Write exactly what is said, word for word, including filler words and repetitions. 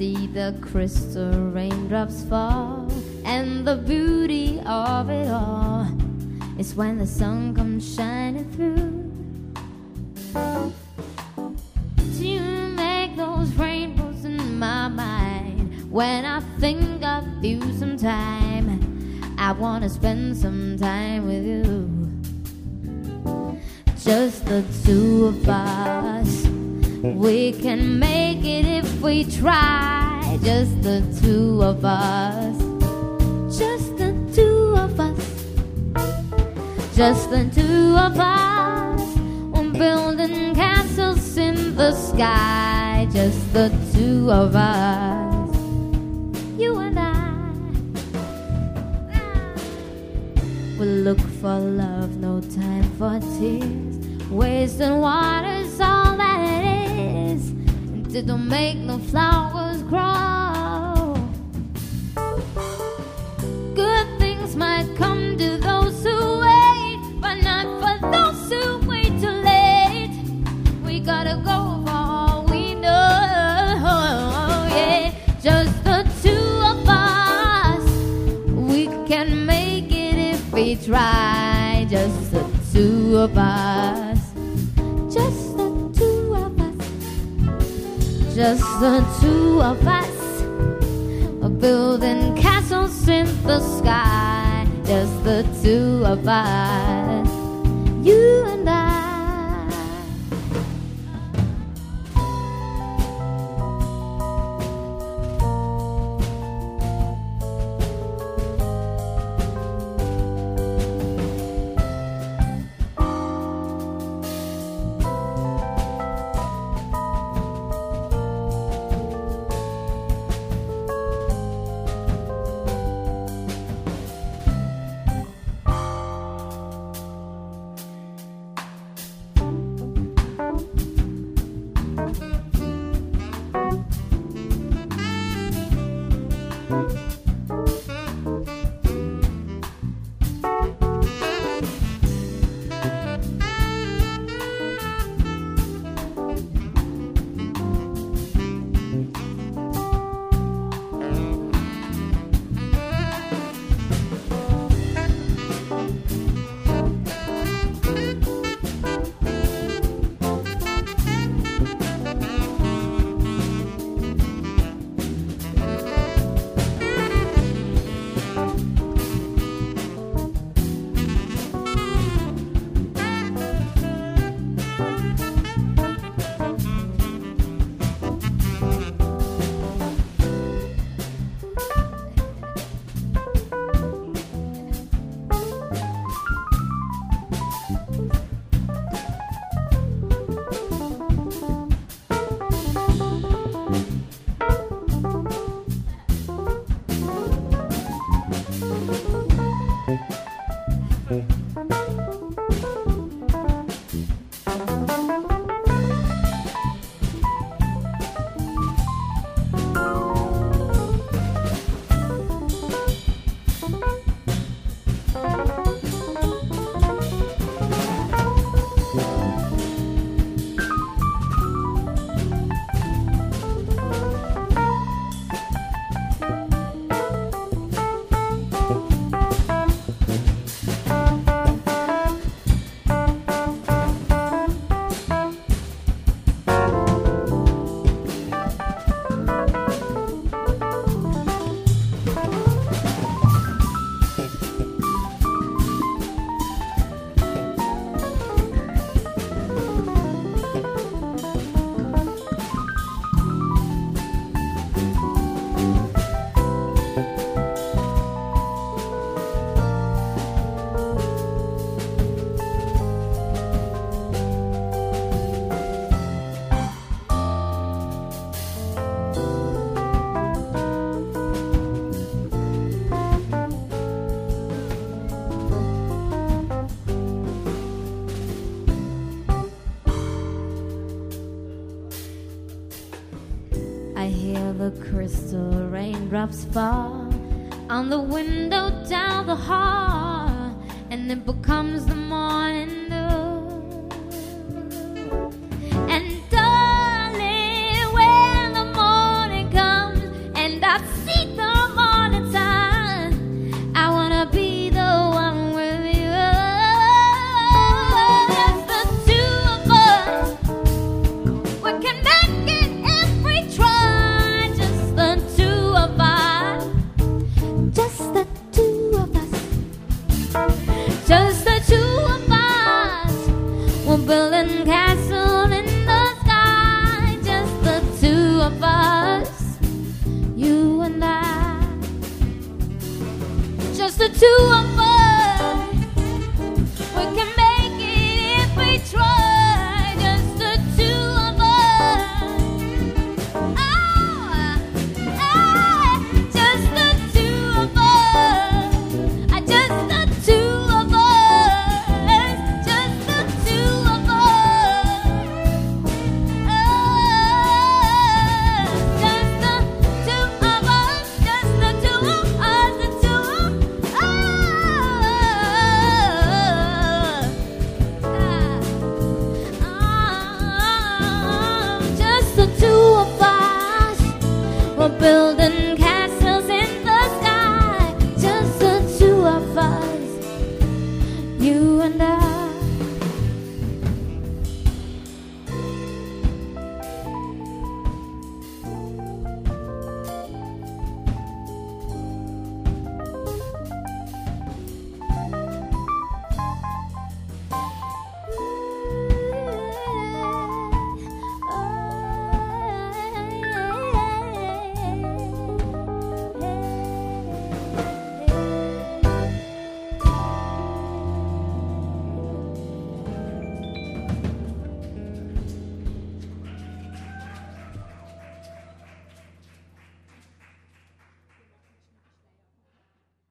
see the crystal raindrops fall, and the beauty of it all is when the sun comes shining through to make those rainbows in my mind. When I think of you sometime, I wanna spend some time with you. Just the two of us, we can make it if we try. Just the two of us, just the two of us, just the two of us. We're building castles in the sky. Just the two of us, you and I. We look for love, no time for tears. Wasting water's all that it is, and it don't make no flowers grow. Good things might come to those who wait, but not for those who wait too late. We gotta go for all we know, yeah. Just the two of us, we can make it if we try. Just the two of us, just the two of us, just the two of us, are building castles in the sky. Just the two of us, you and I. The crystal raindrops fall on the window down the hall, and it becomes the morning dew. And darling, when the morning comes, two of